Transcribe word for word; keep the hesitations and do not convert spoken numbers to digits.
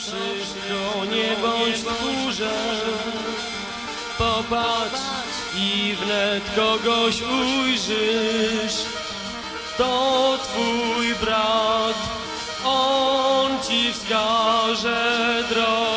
wszystko, nie bądź tchórzem. Popatrz i wnet kogoś ujrzysz. To twój brat, on ci wskaże drogę.